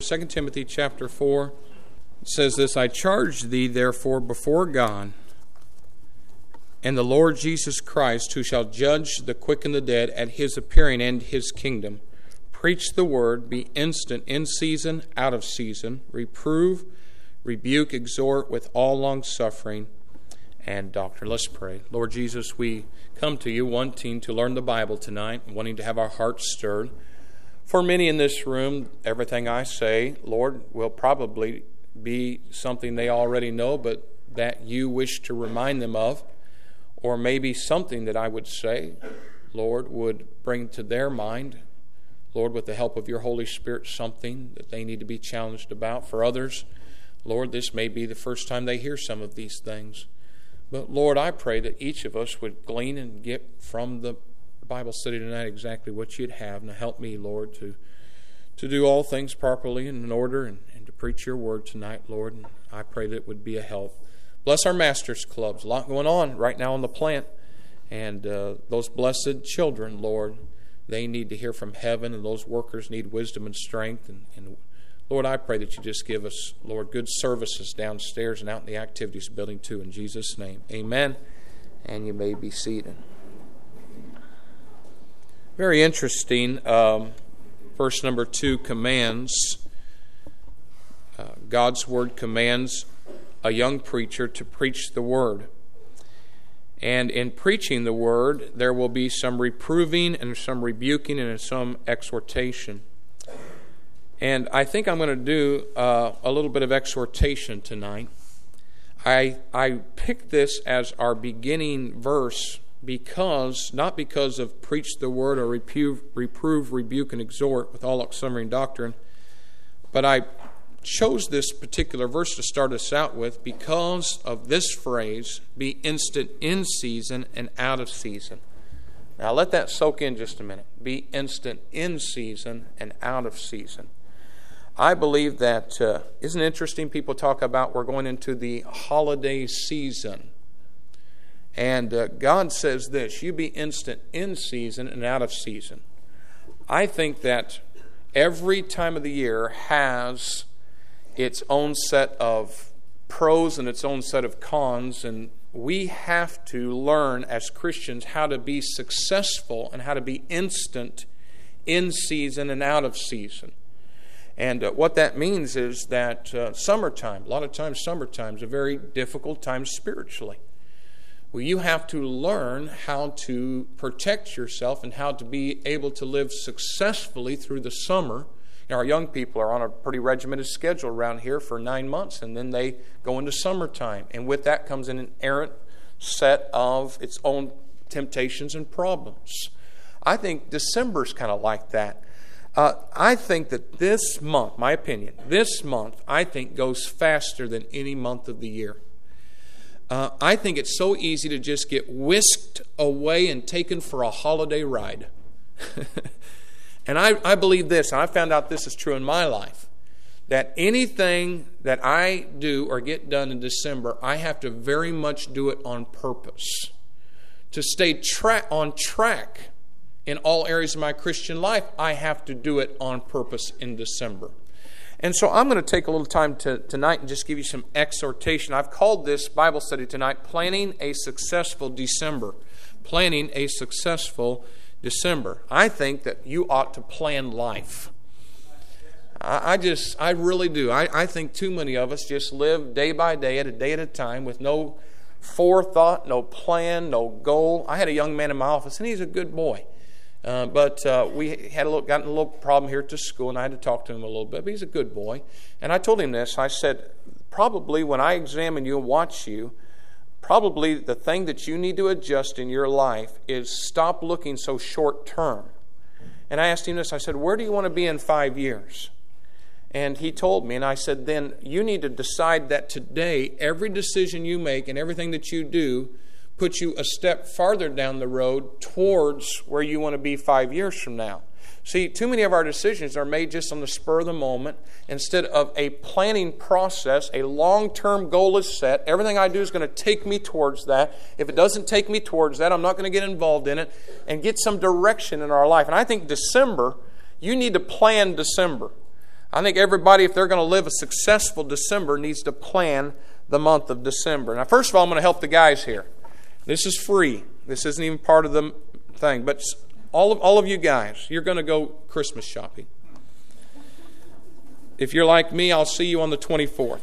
2 Timothy chapter 4. It says this, I charge thee therefore before God and the Lord Jesus Christ, who shall judge the quick and the dead at his appearing and his kingdom. Preach the word, be instant in season, out of season, reprove, rebuke, exhort with all longsuffering and doctrine. Let's pray. Lord Jesus, we come to you wanting to learn the Bible tonight, wanting to have our hearts stirred. For many in this room, everything I say, Lord, will probably be something they already know, but that you wish to remind them of, or maybe something that I would say, Lord, would bring to their mind, Lord, with the help of your Holy Spirit, something that they need to be challenged about. For others, Lord, this may be the first time they hear some of these things. But Lord, I pray that each of us would glean and get from the Bible study tonight exactly what you'd have. Now help me, Lord, to do all things properly and in order and to preach your word tonight, Lord. And I pray that it would be a help. Bless our Masters Clubs. A lot going on right now in the plant. And those blessed children, Lord, they need to hear from heaven, and those workers need wisdom and strength. And Lord, I pray that you just give us, Lord, good services downstairs and out in the activities building too. In Jesus' name, amen. And you may be seated. Very interesting. Verse number 2 commands. God's word commands a young preacher to preach the word. And in preaching the word, there will be some reproving and some rebuking and some exhortation. And I think I'm going to do a little bit of exhortation tonight. I picked this as our beginning verse not because of preach the word or reprove, rebuke, and exhort with all longsuffering doctrine, but I chose this particular verse to start us out with because of this phrase, be instant in season and out of season. Now let that soak in just a minute. Be instant in season and out of season. I believe that, isn't it interesting, people talk about we're going into the holiday season. And God says this, you be instant in season and out of season. I think that every time of the year has its own set of pros and its own set of cons, and we have to learn as Christians how to be successful and how to be instant in season and out of season. And what that means is that summertime, a lot of times summertime is a very difficult time spiritually. Well, you have to learn how to protect yourself and how to be able to live successfully through the summer. You know, our young people are on a pretty regimented schedule around here for 9 months, and then they go into summertime. And with that comes an errant set of its own temptations and problems. I think December's kind of like that. I think that this month, my opinion, this month, I think goes faster than any month of the year. I think it's so easy to just get whisked away and taken for a holiday ride. And I believe this, and I found out this is true in my life, that anything that I do or get done in December, I have to very much do it on purpose. To stay on track in all areas of my Christian life, I have to do it on purpose in December. And so I'm going to take a little time tonight and just give you some exhortation. I've called this Bible study tonight, Planning a Successful December. Planning a Successful December. I think that you ought to plan life. I really do. I think too many of us just live day by day, at a day at a time, with no forethought, no plan, no goal. I had a young man in my office, and he's a good boy. But we had gotten a little problem here at the school, and I had to talk to him a little bit. But he's a good boy. And I told him this. I said, probably when I examine you and watch you, probably the thing that you need to adjust in your life is stop looking so short term. And I asked him this. I said, where do you want to be in 5 years? And he told me, and I said, then you need to decide that today, every decision you make and everything that you do puts you a step farther down the road towards where you want to be 5 years from now. See, too many of our decisions are made just on the spur of the moment instead of a planning process. A long-term goal is set. Everything I do is going to take me towards that. If it doesn't take me towards that, I'm not going to get involved in it and get some direction in our life. And I think December, you need to plan December. I think everybody, if they're going to live a successful December, needs to plan the month of December. Now, first of all, I'm going to help the guys here. This is free. This isn't even part of the thing. But all of you guys, you're going to go Christmas shopping. If you're like me, I'll see you on the 24th.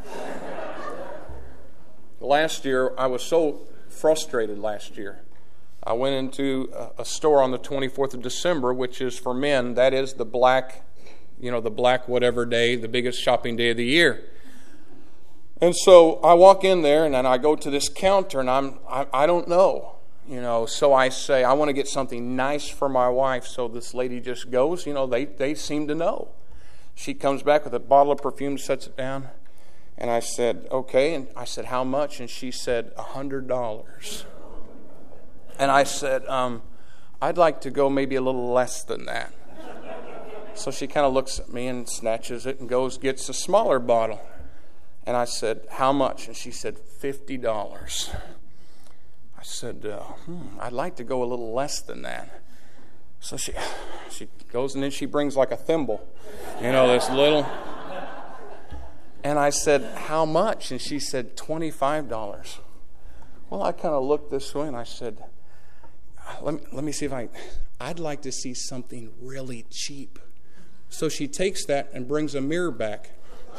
Last year, I was so frustrated last year. I went into a store on the 24th of December, which is for men. That is the black whatever day, the biggest shopping day of the year. And so I walk in there, and then I go to this counter, and I don't know. So I say, I want to get something nice for my wife. So this lady just goes, they seem to know. She comes back with a bottle of perfume, sets it down. And I said, okay. And I said, how much? And she said, $100. And I said, I'd like to go maybe a little less than that. So she kind of looks at me and snatches it and gets a smaller bottle. And I said, how much? And she said, $50. I said, I'd like to go a little less than that. So she goes, and then she brings like a thimble, this little. And I said, how much? And she said, $25. Well, I kind of looked this way, and I said, let me see if I'd like to see something really cheap. So she takes that and brings a mirror back.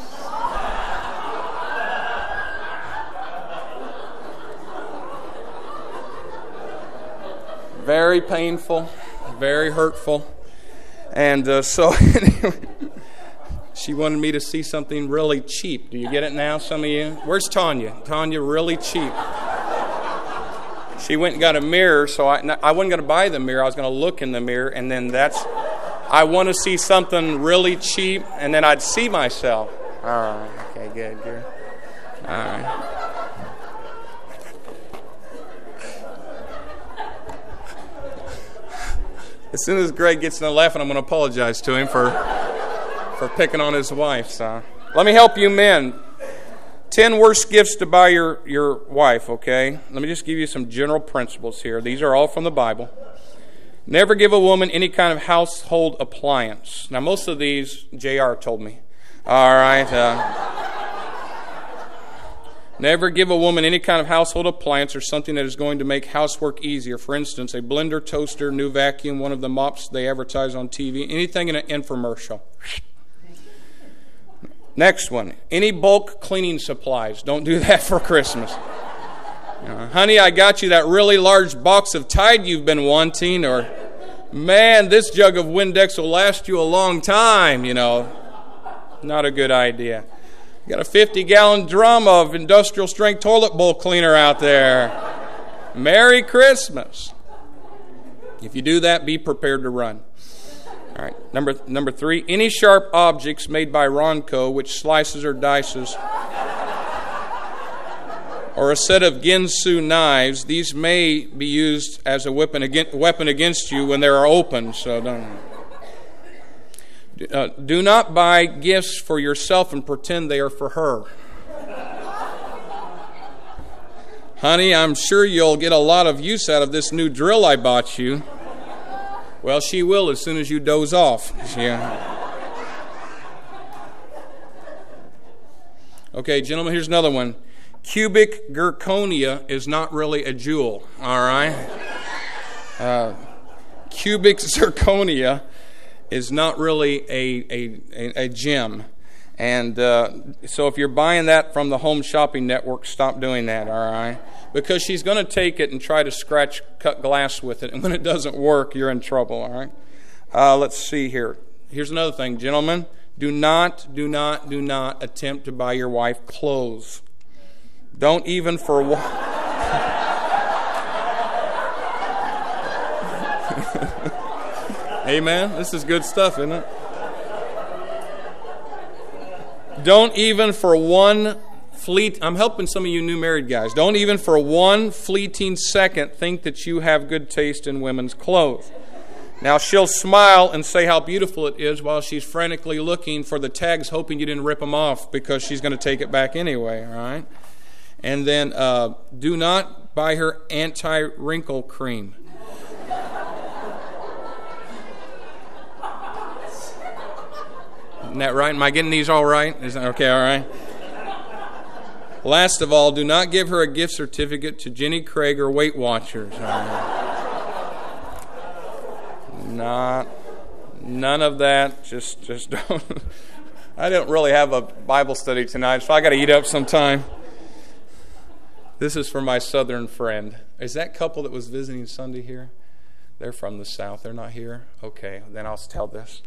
Very painful, very hurtful. And so she wanted me to see something really cheap. Do you get it now, some of you? Where's Tanya? Tanya, really cheap. She went and got a mirror, so I wasn't going to buy the mirror. I was going to look in the mirror, and then I want to see something really cheap, and then I'd see myself. All right, okay, good. All right. As soon as Greg gets done laughing, I'm going to apologize to him for picking on his wife. So let me help you men. 10 worst gifts to buy your wife, okay? Let me just give you some general principles here. These are all from the Bible. Never give a woman any kind of household appliance. Now, most of these, JR told me. All right. Never give a woman any kind of household appliance or something that is going to make housework easier. For instance, a blender, toaster, new vacuum, one of the mops they advertise on TV, anything in an infomercial. Next one, any bulk cleaning supplies. Don't do that for Christmas. Honey, I got you that really large box of Tide you've been wanting, or, man, this jug of Windex will last you a long time, Not a good idea. You got a 50-gallon drum of industrial-strength toilet bowl cleaner out there. Merry Christmas. If you do that, be prepared to run. All right, number 3, any sharp objects made by Ronco, which slices or dices, or a set of Ginsu knives, these may be used as a weapon against you when they are open, so don't. Do not buy gifts for yourself and pretend they are for her. Honey, I'm sure you'll get a lot of use out of this new drill I bought you. Well, she will as soon as you doze off. Yeah. Okay, gentlemen, here's another one. Cubic zirconia is not really a jewel, all right? Cubic zirconia is not really a gem. And so if you're buying that from the Home Shopping Network, stop doing that, all right? Because she's going to take it and try to cut glass with it. And when it doesn't work, you're in trouble, all right? Let's see here. Here's another thing, gentlemen. Do not attempt to buy your wife clothes. Don't even for one. Amen. This is good stuff, isn't it? Don't even for one I'm helping some of you new married guys. Don't even for one fleeting second think that you have good taste in women's clothes. Now, she'll smile and say how beautiful it is while she's frantically looking for the tags, hoping you didn't rip them off, because she's going to take it back anyway, all right? And then do not buy her anti-wrinkle cream. Isn't that right? Am I getting these all right? Is that okay? All right. Last of all, do not give her a gift certificate to Jenny Craig or Weight Watchers. None of that. Just don't. I don't really have a Bible study tonight, so I got to eat up some time. This is for my southern friend. Is that couple that was visiting Sunday here? They're from the South. They're not here? Okay, then I'll tell this.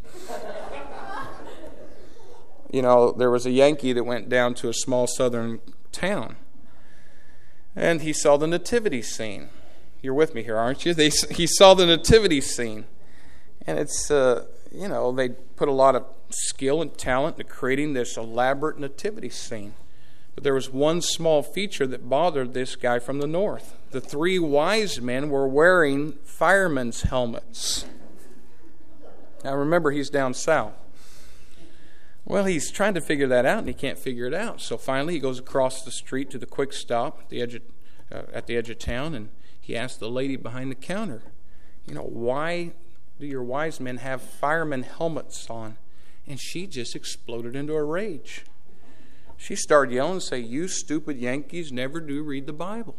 There was a Yankee that went down to a small southern town, and he saw the nativity scene. You're with me here, aren't you? He saw the nativity scene, and it's, they put a lot of skill and talent into creating this elaborate nativity scene. But there was one small feature that bothered this guy from the north. The 3 wise men were wearing firemen's helmets. Now remember, he's down south. Well, he's trying to figure that out, and he can't figure it out. So finally, he goes across the street to the quick stop at the edge of town, and he asks the lady behind the counter, why do your wise men have firemen helmets on? And she just exploded into a rage. She started yelling and saying, "You stupid Yankees never do read the Bible."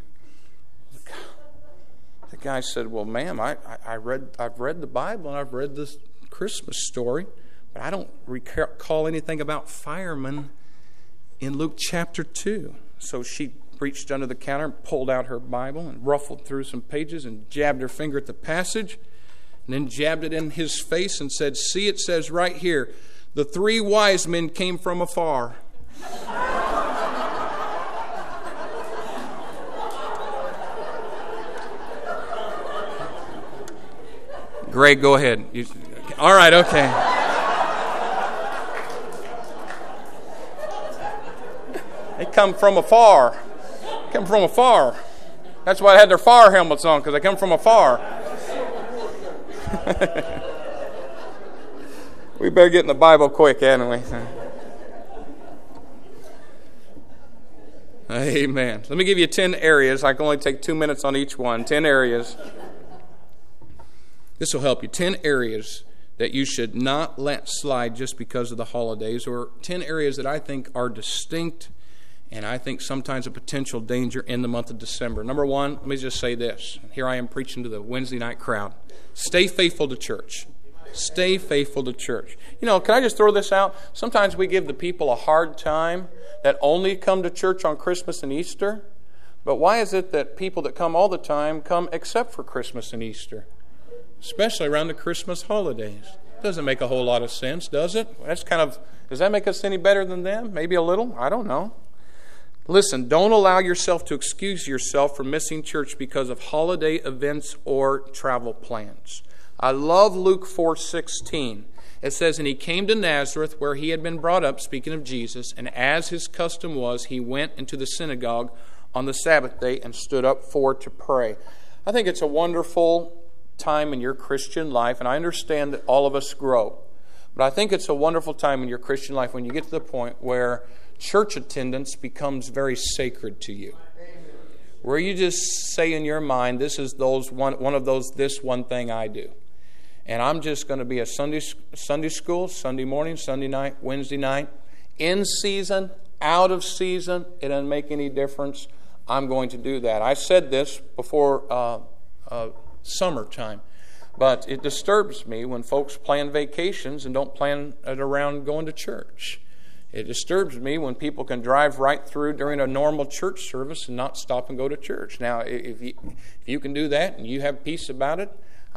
The guy said, "Well, ma'am, I've read the Bible, and I've read this Christmas story, but I don't recall anything about firemen in Luke chapter 2. So she reached under the counter and pulled out her Bible and ruffled through some pages and jabbed her finger at the passage, and then jabbed it in his face and said, "See, it says right here, the 3 wise men came from afar." Greg, go ahead. All right, okay. They come from afar. Come from afar. That's why they had their fire helmets on, because they come from afar. We better get in the Bible quick, hadn't we? Amen. Let me give you 10 areas. I can only take 2 minutes on each one. 10 areas. This will help you. 10 areas that you should not let slide just because of the holidays, or 10 areas that I think are distinct and I think sometimes a potential danger in the month of December. Number 1, let me just say this. Here I am preaching to the Wednesday night crowd. Stay faithful to church. Stay faithful to church. Can I just throw this out? Sometimes we give the people a hard time that only come to church on Christmas and Easter. But why is it that people that come all the time come except for Christmas and Easter? Especially around the Christmas holidays. Doesn't make a whole lot of sense, does it? Does that make us any better than them? Maybe a little? I don't know. Listen, don't allow yourself to excuse yourself from missing church because of holiday events or travel plans. I love Luke 4:16. It says, "And he came to Nazareth, where he had been brought up," speaking of Jesus, "and as his custom was, he went into the synagogue on the Sabbath day and stood up to pray." I think it's a wonderful time in your Christian life, and I understand that all of us grow. But I think it's a wonderful time in your Christian life when you get to the point where church attendance becomes very sacred to you. Where you just say in your mind, this is one of those, this one thing I do. And I'm just going to be a Sunday school, Sunday morning, Sunday night, Wednesday night, in season, out of season, it doesn't make any difference. I'm going to do that. I said this before summertime, but it disturbs me when folks plan vacations and don't plan it around going to church. It disturbs me when people can drive right through during a normal church service and not stop and go to church. Now, if you can do that and you have peace about it,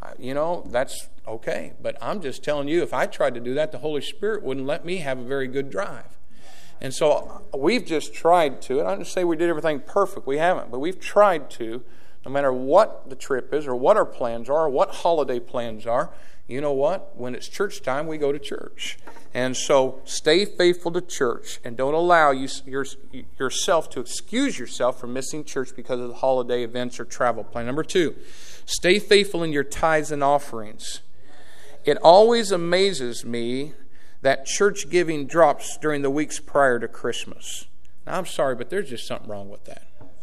that's okay. But I'm just telling you, if I tried to do that, the Holy Spirit wouldn't let me have a very good drive. And so we've just tried to, and I don't say we did everything perfect. We haven't, but we've tried to, no matter what the trip is or what our plans are or what holiday plans are, you know what? When it's church time, we go to church. And so stay faithful to church and don't allow yourself to excuse yourself from missing church because of the holiday events or travel plan. Number 2, stay faithful in your tithes and offerings. It always amazes me that church giving drops during the weeks prior to Christmas. Now, I'm sorry, but there's just something wrong with that.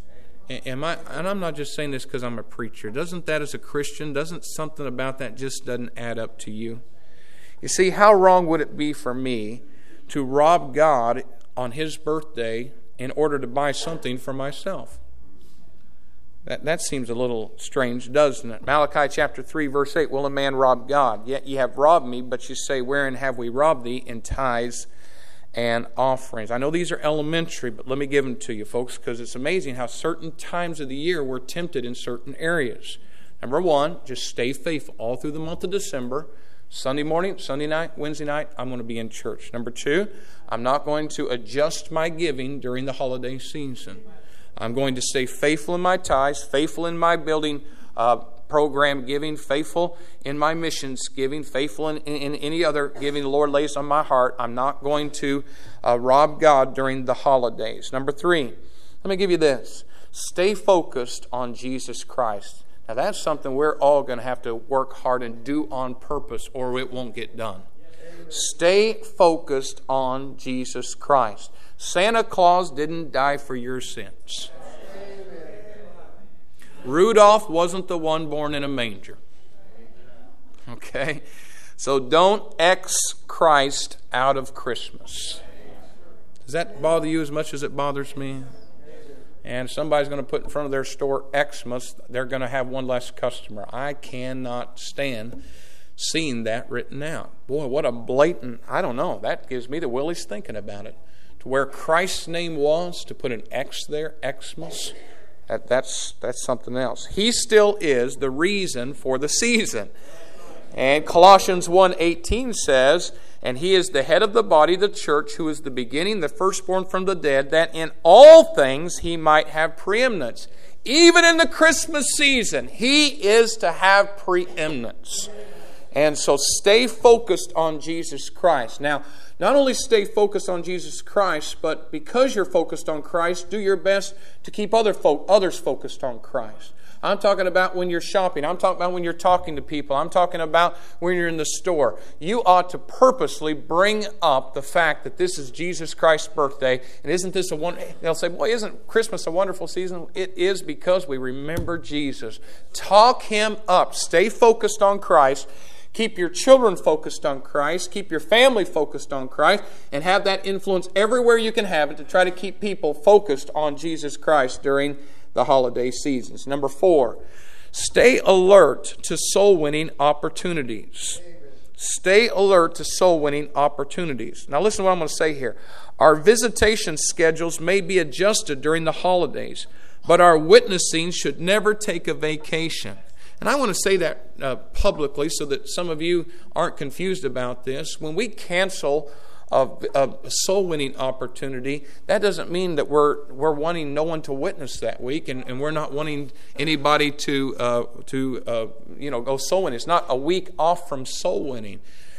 And I'm not just saying this because I'm a preacher. Doesn't that, as a Christian, doesn't something about that just doesn't add up to you? You see, how wrong would it be for me to rob God on His birthday in order to buy something for myself? That seems a little strange, doesn't it? Malachi chapter 3, verse 8, will a man rob God? Yet ye have robbed me, but you say, wherein have we robbed thee? In tithes and offerings. I know these are elementary, but let me give them to you, folks, because it's amazing how certain times of the year we're tempted in certain areas. Number one, just stay faithful all through the month of December. Sunday morning, Sunday night, Wednesday night, I'm going to be in church. Number two, I'm not going to adjust my giving during the holiday season. I'm going to stay faithful in my tithes, faithful in my building program giving, faithful in my missions giving, faithful in any other giving the Lord lays on my heart. I'm not going to rob God during the holidays. Number three, let me give you this. Stay focused on Jesus Christ. Now that's something we're all going to have to work hard and do on purpose, or it won't get done. Stay focused on Jesus Christ. Santa Claus didn't die for your sins. Rudolph wasn't the one born in a manger. Okay? So don't X Christ out of Christmas. Does that bother you as much as it bothers me? And somebody's going to put in front of their store Xmas, they're going to have one less customer. I cannot stand seeing that written out. Boy, what a blatant, I don't know, that gives me the willies thinking about it. To where Christ's name was, to put an X there, Xmas, that's something else. He still is the reason for the season. And Colossians 1:18 says, and He is the head of the body, the church, who is the beginning, the firstborn from the dead, that in all things He might have preeminence. Even in the Christmas season, He is to have preeminence. And so stay focused on Jesus Christ. Now, not only stay focused on Jesus Christ, but because you're focused on Christ, do your best to keep others focused on Christ. I'm talking about when you're shopping. I'm talking about when you're talking to people. I'm talking about when you're in the store. You ought to purposely bring up the fact that this is Jesus Christ's birthday. And isn't this a wonderful... They'll say, boy, isn't Christmas a wonderful season? It is, because we remember Jesus. Talk Him up. Stay focused on Christ. Keep your children focused on Christ. Keep your family focused on Christ. And have that influence everywhere you can have it to try to keep people focused on Jesus Christ during the holiday seasons. Number 4, stay alert to soul-winning opportunities. Stay alert to soul-winning opportunities. Now listen to what I'm going to say here. Our visitation schedules may be adjusted during the holidays, but our witnessing should never take a vacation. And I want to say that publicly so that some of you aren't confused about this. When we cancel a soul-winning opportunity, that doesn't mean that we're wanting no one to witness that week, and we're not wanting anybody to go soul winning. It's not a week off from soul winning.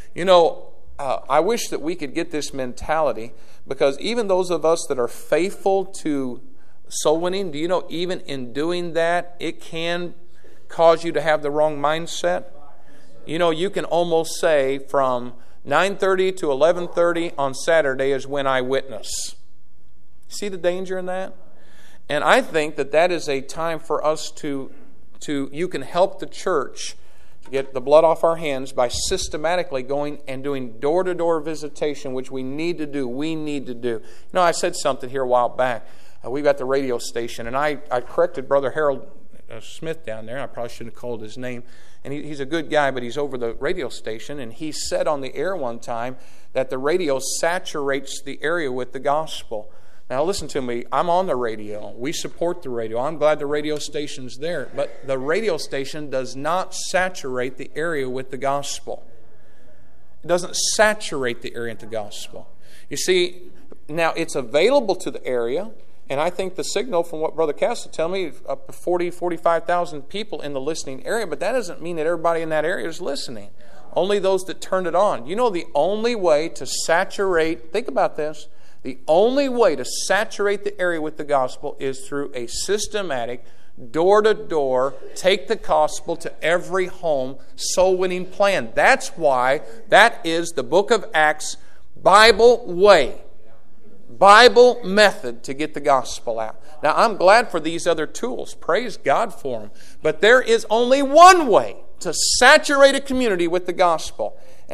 I wish that we could get this mentality, because even those of us that are faithful to soul winning, do you know, even in doing that, it can cause you to have the wrong mindset. You can almost say from 9:30 to 11:30 on Saturday is when I witness. See the danger in that? And I think that is a time for us to you can help the church get the blood off our hands by systematically going and doing door-to-door visitation, which we need to do. I said something here a while back. We've got the radio station, and I corrected Brother Harold Smith down there. I probably shouldn't have called his name. And he's a good guy, but he's over the radio station. And he said on the air one time that the radio saturates the area with the gospel. Now listen to me. I'm on the radio. We support the radio. I'm glad the radio station's there. But the radio station does not saturate the area with the gospel. It doesn't saturate the area with the gospel. You see, now it's available to the area. And I think the signal, from what Brother Cass told me, up to 45,000 people in the listening area, but that doesn't mean that everybody in that area is listening. Only those that turned it on. The only way to saturate, think about this, the only way to saturate the area with the gospel is through a systematic, door-to-door, take the gospel to every home, soul-winning plan. That's why that is the book of Acts Bible way. Bible method to get the gospel out. Now, I'm glad for these other tools. Praise God for them. But there is only one way to saturate a community with the gospel,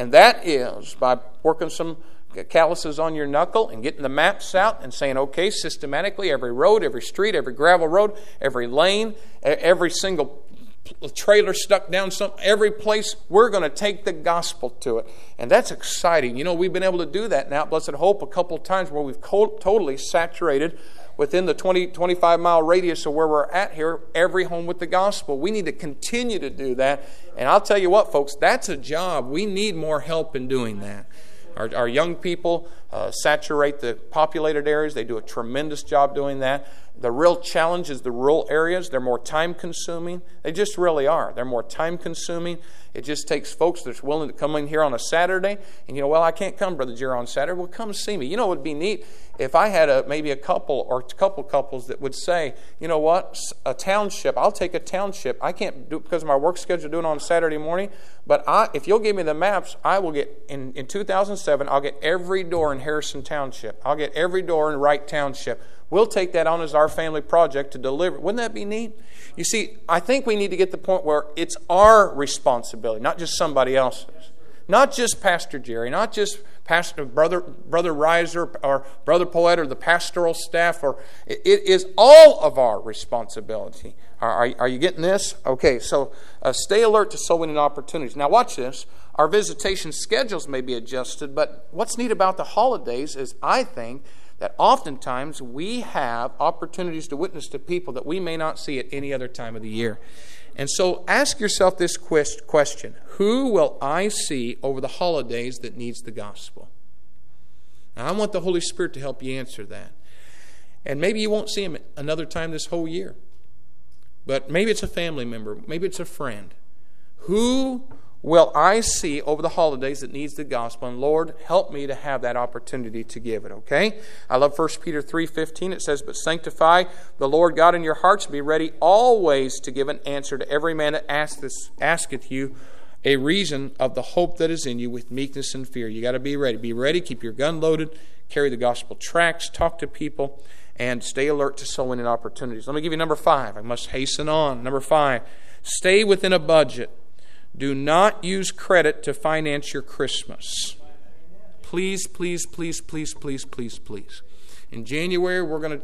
And that is by working some calluses on your knuckle and getting the maps out and saying, okay, systematically, every road, every street, every gravel road, every lane, every single trailer stuck down every place, we're going to take the gospel to it. And that's exciting. You know, we've been able to do that now at Blessed Hope a couple of times where we've totally saturated within the 20-25 mile radius of where we're at here, every home with the gospel. We need to continue to do that. And I'll tell you what, folks, that's a job. We need more help in doing that. Our young people saturate the populated areas. They do a tremendous job doing that. The real challenge is the rural areas. They're more time-consuming. They just really are. They're more time-consuming. It just takes folks that's willing to come in here on a Saturday. And, you know, well, I can't come, Brother Jerry, on Saturday. Well, come see me. You know, it would be neat if I had maybe a couple or a couple couples that would say, you know what, a township, I'll take a township. I can't do it because of my work schedule, do it on Saturday morning. But if you'll give me the maps, I will get, in 2007, I'll get every door in Harrison Township. I'll get every door in Wright Township. We'll take that on as our family project to deliver. Wouldn't that be neat? You see, I think we need to get to the point where it's our responsibility, not just somebody else's. Not just Pastor Jerry, not just Pastor Brother Reiser or Brother Poet or the pastoral staff. It is all of our responsibility. Are you getting this? Okay, so stay alert to soul winning opportunities. Now watch this. Our visitation schedules may be adjusted, but what's neat about the holidays is I think that oftentimes we have opportunities to witness to people that we may not see at any other time of the year. And so ask yourself this question: who will I see over the holidays that needs the gospel? Now, I want the Holy Spirit to help you answer that. And maybe you won't see him another time this whole year. But maybe it's a family member. Maybe it's a friend. Who will I see over the holidays that needs the gospel? And Lord, help me to have that opportunity to give it, okay? I love 1 Peter 3:15. It says, but sanctify the Lord God in your hearts, be ready always to give an answer to every man that asketh you a reason of the hope that is in you with meekness and fear. You got to be ready. Be ready, keep your gun loaded, carry the gospel tracts, talk to people, and stay alert to soul winning opportunities. Let me give you number 5. I must hasten on. Number 5, stay within a budget. Do not use credit to finance your Christmas. Please, please, please, please, please, please, please. In January, we're going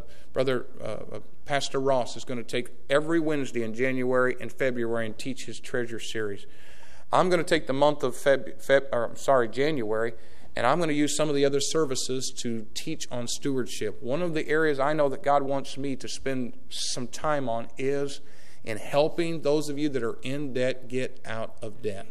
to, Pastor Ross is going to take every Wednesday in January and February and teach his treasure series. I'm going to take the month of January, and I'm going to use some of the other services to teach on stewardship. One of the areas I know that God wants me to spend some time on is in helping those of you that are in debt get out of debt.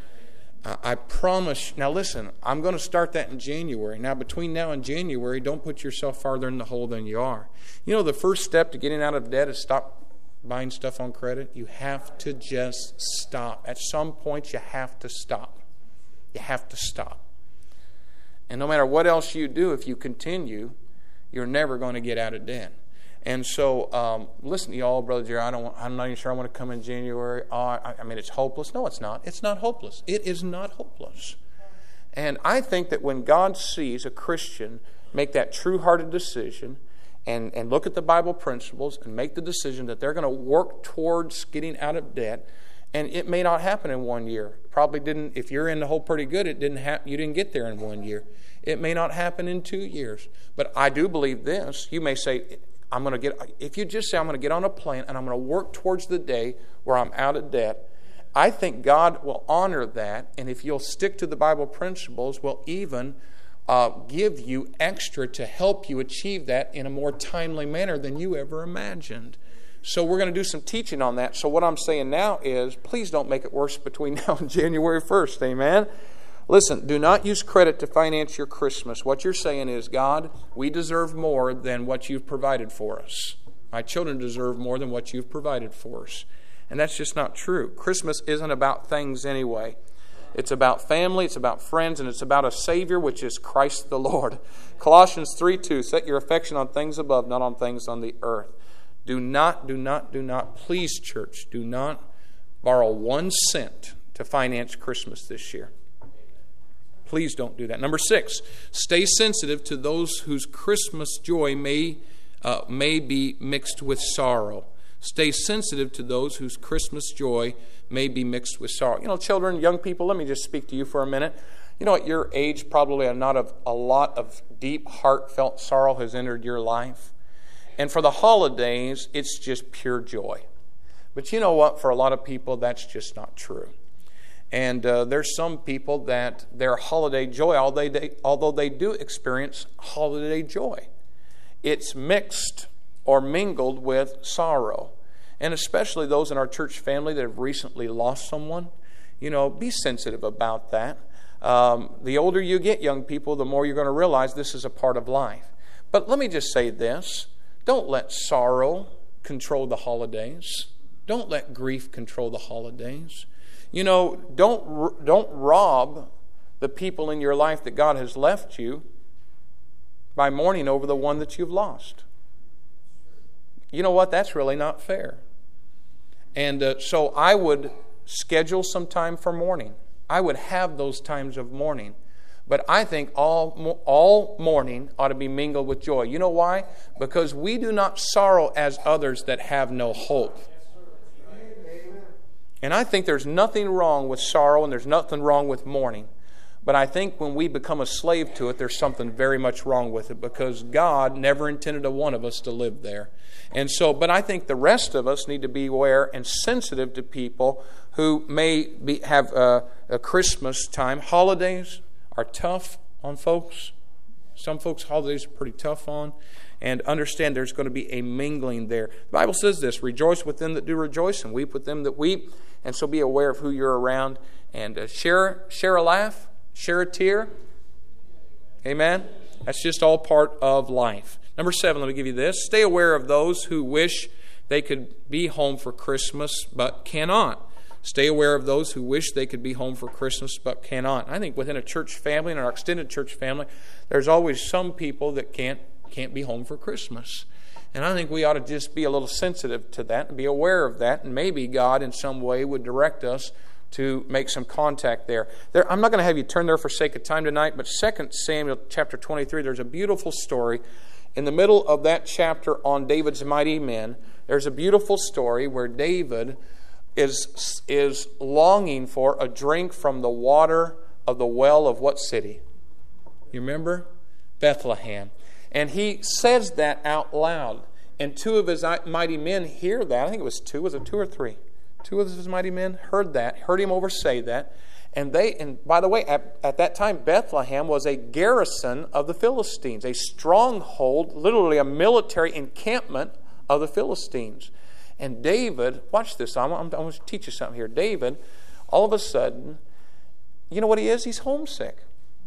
I promise. Now listen, I'm going to start that in January. Now between now and January, don't put yourself farther in the hole than you are. You know, the first step to getting out of debt is stop buying stuff on credit. You have to just stop. At some point, you have to stop. You have to stop. And no matter what else you do, if you continue, you're never going to get out of debt. And so, listen to y'all, Brother Jerry, I'm not even sure I want to come in January. I mean, it's hopeless. No, it's not. It's not hopeless. It is not hopeless. And I think that when God sees a Christian make that true-hearted decision and look at the Bible principles and make the decision that they're going to work towards getting out of debt, and it may not happen in 1 year. Probably didn't. If you're in the hole pretty good, it didn't happen. You didn't get there in 1 year. It may not happen in 2 years. But I do believe this. You may say, if you just say, I'm going to get on a plane and I'm going to work towards the day where I'm out of debt, I think God will honor that. And if you'll stick to the Bible principles, will even give you extra to help you achieve that in a more timely manner than you ever imagined. So we're going to do some teaching on that. So what I'm saying now is, please don't make it worse between now and January 1st. Amen? Listen, do not use credit to finance your Christmas. What you're saying is, God, we deserve more than what you've provided for us. My children deserve more than what you've provided for us. And that's just not true. Christmas isn't about things anyway. It's about family, it's about friends, and it's about a Savior, which is Christ the Lord. Colossians 3:2, set your affection on things above, not on things on the earth. Do not, please, church, do not borrow 1 cent to finance Christmas this year. Please don't do that. Number 6, stay sensitive to those whose Christmas joy may be mixed with sorrow. Stay sensitive to those whose Christmas joy may be mixed with sorrow. You know, children, young people, let me just speak to you for a minute. You know, at your age, probably a lot of deep, heartfelt sorrow has entered your life. And for the holidays, it's just pure joy. But you know what? For a lot of people, that's just not true. And there's some people that their holiday joy, although they do experience holiday joy, it's mixed or mingled with sorrow. And especially those in our church family that have recently lost someone, you know, be sensitive about that. The older you get, young people, the more you're going to realize this is a part of life. But let me just say this. Don't let sorrow control the holidays. Don't let grief control the holidays. You know, don't rob the people in your life that God has left you by mourning over the one that you've lost. You know what? That's really not fair. And so I would schedule some time for mourning. I would have those times of mourning. But I think all mourning ought to be mingled with joy. You know why? Because we do not sorrow as others that have no hope. And I think there's nothing wrong with sorrow and there's nothing wrong with mourning. But I think when we become a slave to it, there's something very much wrong with it, because God never intended a one of us to live there. And so, but I think the rest of us need to be aware and sensitive to people who may have a Christmas time. Holidays are tough on folks. Some folks' holidays are pretty tough on. And understand there's going to be a mingling there. The Bible says this: rejoice with them that do rejoice, and weep with them that weep. And so be aware of who you're around, and share a laugh, share a tear. Amen? That's just all part of life. Number 7, let me give you this. Stay aware of those who wish they could be home for Christmas but cannot. Stay aware of those who wish they could be home for Christmas but cannot. I think within a church family, in our extended church family, there's always some people that can't be home for Christmas. And I think we ought to just be a little sensitive to that and be aware of that. And maybe God in some way would direct us to make some contact there. I'm not going to have you turn there for sake of time tonight, but 2 Samuel chapter 23, there's a beautiful story. In the middle of that chapter on David's mighty men, there's a beautiful story where David is longing for a drink from the water of the well of what city? You remember? Bethlehem. And he says that out loud. And 2 of his mighty men hear that. I think it was 2. Was it 2 or 3? 2 of his mighty men heard him over say that. And by the way, at that time, Bethlehem was a garrison of the Philistines, a stronghold, literally a military encampment of the Philistines. And David, watch this, I'm going to teach you something here. David, all of a sudden, you know what he is? He's homesick.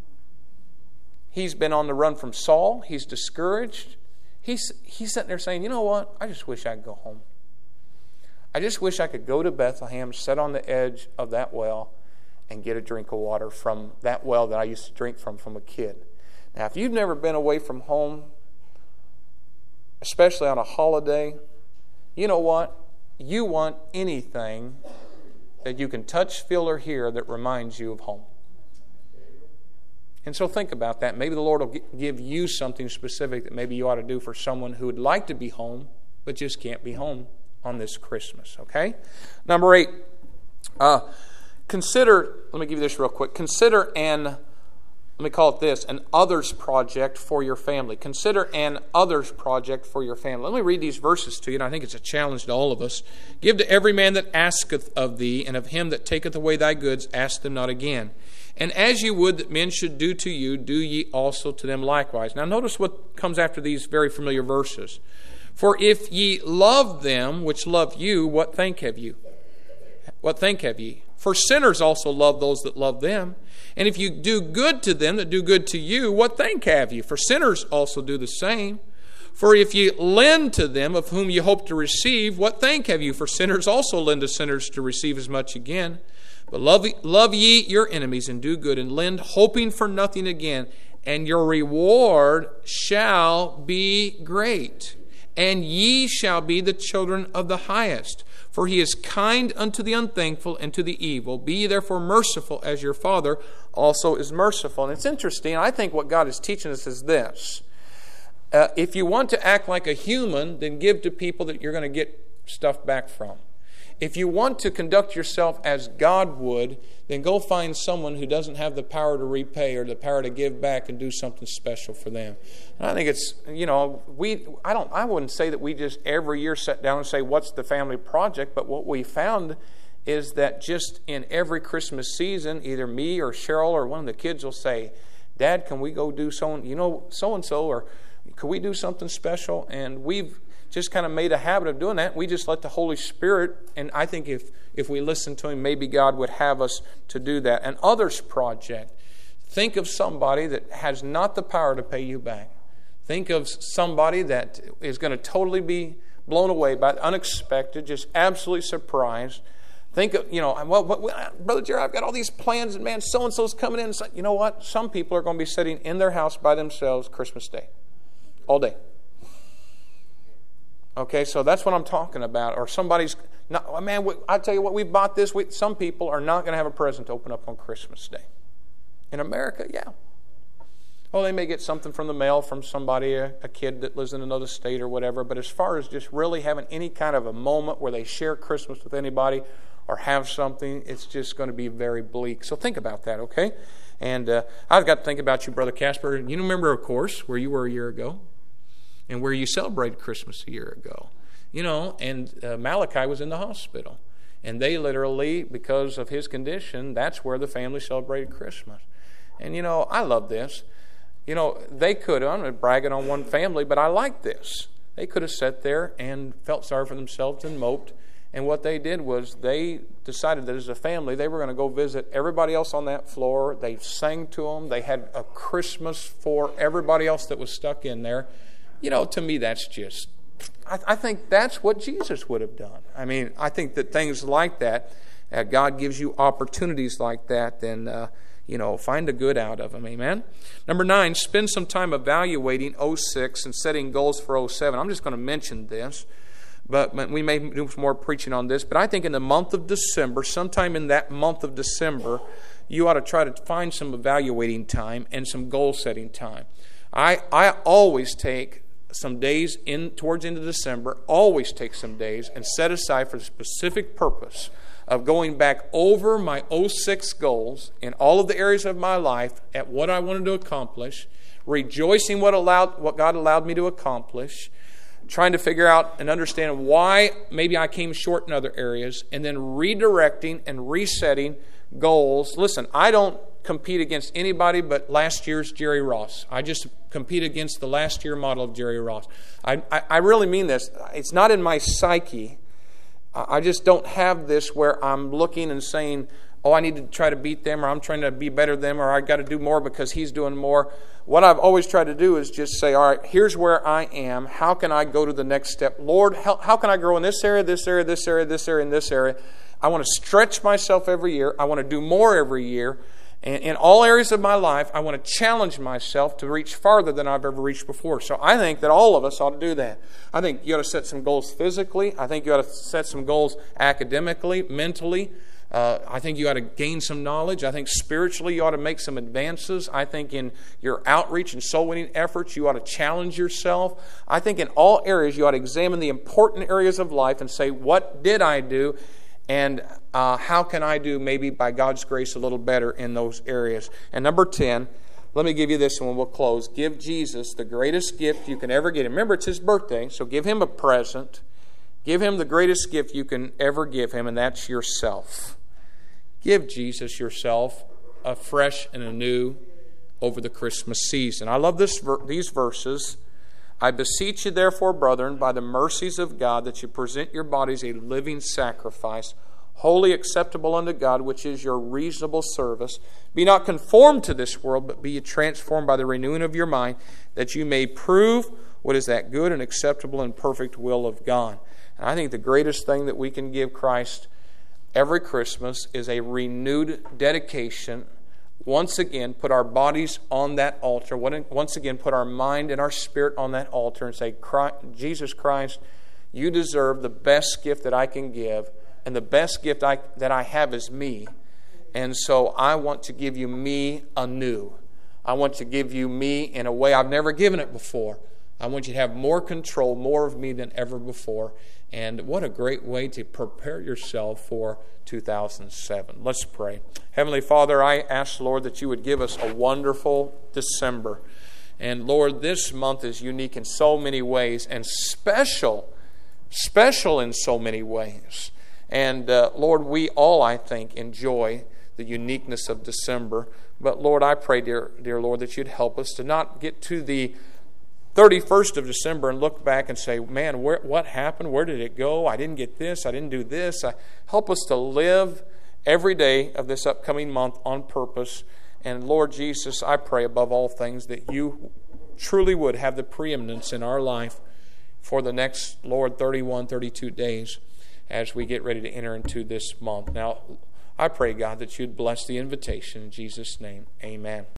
He's been on the run from Saul. He's discouraged. He's sitting there saying, you know what? I just wish I could go home. I just wish I could go to Bethlehem, sit on the edge of that well, and get a drink of water from that well that I used to drink from a kid. Now, if you've never been away from home, especially on a holiday, you know what? You want anything that you can touch, feel, or hear that reminds you of home. And so think about that. Maybe the Lord will give you something specific that maybe you ought to do for someone who would like to be home, but just can't be home on this Christmas. Okay? Number 8. Consider, let me give you this real quick. Consider let me call it this, an others project for your family. Consider an others project for your family. Let me read these verses to you, and I think it's a challenge to all of us. Give to every man that asketh of thee, and of him that taketh away thy goods, ask them not again. And as ye would that men should do to you, do ye also to them likewise. Now notice what comes after these very familiar verses. For if ye love them which love you, what thank have you? What thank have ye? For sinners also love those that love them. And if you do good to them that do good to you, what thank have you? For sinners also do the same. For if ye lend to them of whom ye hope to receive, what thank have you? For sinners also lend to sinners to receive as much again. But love ye your enemies, and do good, and lend, hoping for nothing again. And your reward shall be great. And ye shall be the children of the highest. For he is kind unto the unthankful and to the evil. Be ye therefore merciful, as your Father also is merciful. And it's interesting. I think what God is teaching us is this. If you want to act like a human, then give to people that you're going to get stuff back from. If you want to conduct yourself as God would, then go find someone who doesn't have the power to repay or the power to give back and do something special for them. And I think it's, I wouldn't say that we just every year sit down and say, what's the family project? But what we found is that just in every Christmas season, either me or Cheryl or one of the kids will say, Dad, can we go do so-and-so, or could we do something special? And we've just kind of made a habit of doing that. We just let the Holy Spirit, and I think if we listen to Him, maybe God would have us to do that. An others project. Think of somebody that has not the power to pay you back. Think of somebody that is going to totally be blown away by the unexpected, just absolutely surprised. Think of, Brother Jerry, I've got all these plans, and man, so-and-so's coming in. And you know what? Some people are going to be sitting in their house by themselves Christmas Day. All day. Okay, so that's what I'm talking about. Or somebody's, I tell you what, we bought this. Some people are not going to have a present to open up on Christmas Day. In America, yeah. Oh, they may get something from the mail from somebody, a kid that lives in another state or whatever. But as far as just really having any kind of a moment where they share Christmas with anybody or have something, it's just going to be very bleak. So think about that, okay? And I've got to think about you, Brother Casper. You remember, of course, where you were a year ago and where you celebrated Christmas a year ago. And Malachi was in the hospital. And they literally, because of his condition, that's where the family celebrated Christmas. And, I love this. They could have, I'm not bragging on one family, but I like this. They could have sat there and felt sorry for themselves and moped. And what they did was they decided that as a family, they were going to go visit everybody else on that floor. They sang to them. They had a Christmas for everybody else that was stuck in there. To me, that's just, I think that's what Jesus would have done. I mean, I think that things like that, God gives you opportunities like that, then, find the good out of them. Amen? Number 9, spend some time evaluating 06 and setting goals for 07. I'm just going to mention this, but we may do some more preaching on this. But I think in the month of December, sometime in that month of December, you ought to try to find some evaluating time and some goal-setting time. I always take some days towards the end of December, always take some days and set aside for the specific purpose of going back over my 06 goals in all of the areas of my life at what I wanted to accomplish, rejoicing what God allowed me to accomplish, trying to figure out and understand why maybe I came short in other areas, and then redirecting and resetting goals. Listen, I don't compete against anybody but last year's Jerry Ross. I just compete against the last year model of Jerry Ross. I really mean this. It's not in my psyche. I just don't have this where I'm looking and saying, oh, I need to try to beat them, or I'm trying to be better than them, or I've got to do more because he's doing more. What I've always tried to do is just say, all right, here's where I am. How can I go to the next step? Lord, how can I grow in this area, this area, this area, this area, and this area? I want to stretch myself every year. I want to do more every year. And in all areas of my life, I want to challenge myself to reach farther than I've ever reached before. So I think that all of us ought to do that. I think you ought to set some goals physically. I think you ought to set some goals academically, mentally. I think you ought to gain some knowledge. I think spiritually you ought to make some advances. I think in your outreach and soul winning efforts you ought to challenge yourself. I think in all areas you ought to examine the important areas of life and say, what did I do? And how can I do, maybe by God's grace, a little better in those areas? And number 10, let me give you this one. We'll close. Give Jesus the greatest gift you can ever get him. Remember, it's his birthday, so give him a present. Give him the greatest gift you can ever give him, and that's yourself. Give Jesus yourself afresh and anew over the Christmas season. I love these verses. I beseech you, therefore, brethren, by the mercies of God, that you present your bodies a living sacrifice, wholly acceptable unto God, which is your reasonable service. Be not conformed to this world, but be ye transformed by the renewing of your mind, that you may prove what is that good and acceptable and perfect will of God. And I think the greatest thing that we can give Christ every Christmas is a renewed dedication. Once again, put our bodies on that altar. Once again, put our mind and our spirit on that altar and say, Jesus Christ, you deserve the best gift that I can give. And the best gift that I have is me. And so I want to give you me anew. I want to give you me in a way I've never given it before. I want you to have more control, more of me than ever before. And what a great way to prepare yourself for 2007. Let's pray. Heavenly Father, I ask, Lord, that you would give us a wonderful December. And Lord, this month is unique in so many ways and special in so many ways. And Lord, we all, I think, enjoy the uniqueness of December. But Lord, I pray, dear Lord, that you'd help us to not get to the 31st of December and look back and say, man, what happened? Where did it go? I didn't get this. I didn't do this. Help us to live every day of this upcoming month on purpose. And Lord Jesus, I pray above all things that you truly would have the preeminence in our life for the next, Lord, 31, 32 days as we get ready to enter into this month. Now, I pray, God, that you'd bless the invitation. In Jesus' name, amen.